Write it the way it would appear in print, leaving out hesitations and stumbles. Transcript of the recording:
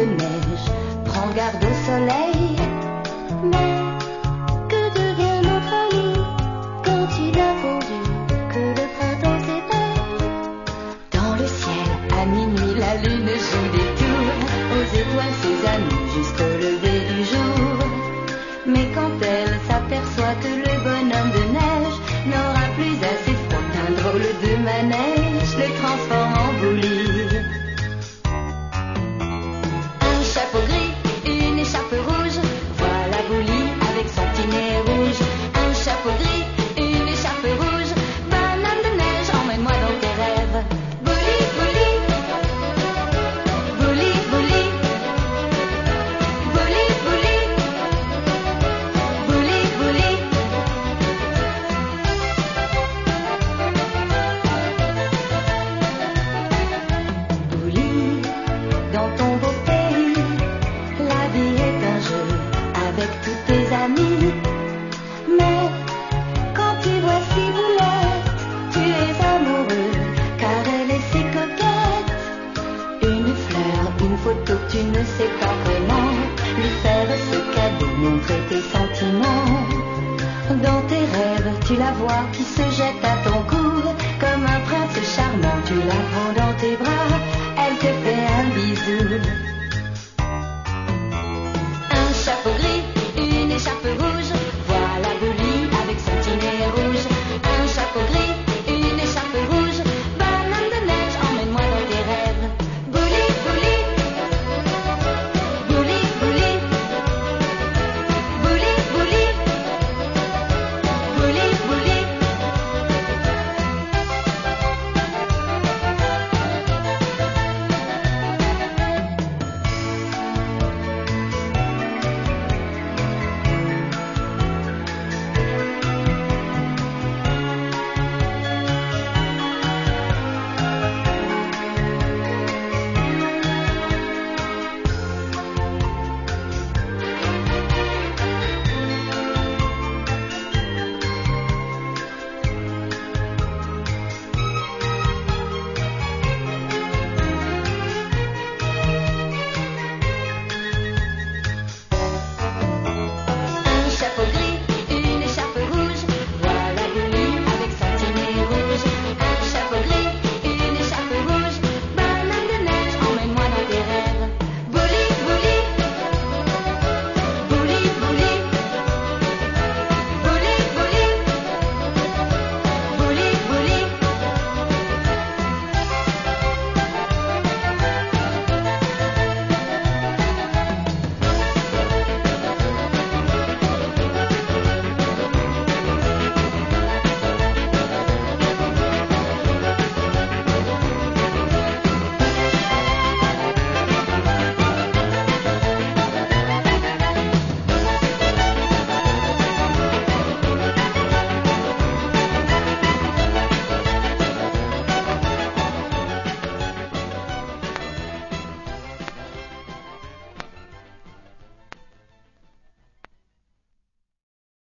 neige, prends garde au soleil. Mais que devient notre ami quand il a fondu, que le printemps s'éteint? Dans le ciel, à minuit, la lune joue des tours aux étoiles, ses amis, jusqu'au lever du jour. Mais quand elle s'aperçoit que le bonhomme de neige n'aura plus assez froid, un drôle de manège les transforme en boulis. Un chapeau gris, une écharpe rouge, voilà Bouli avec son petit nez rouge. Un chapeau gris, une écharpe rouge, bonhomme de neige, emmène-moi dans tes rêves. Bouli, Bouli, Bouli, Bouli, Bouli, Bouli, Bouli, Bouli. Bouli, dans ton beau pays, la vie est un jeu avec tous tes amis. Mais quand tu vois Ciboulette, tu es amoureux car elle est si coquette. Une fleur, une photo, tu ne sais pas vraiment lui faire ce cadeau, montrer tes sentiments. Dans tes rêves, tu la vois qui se jette à ton cou comme un prince charmant, tu la vois.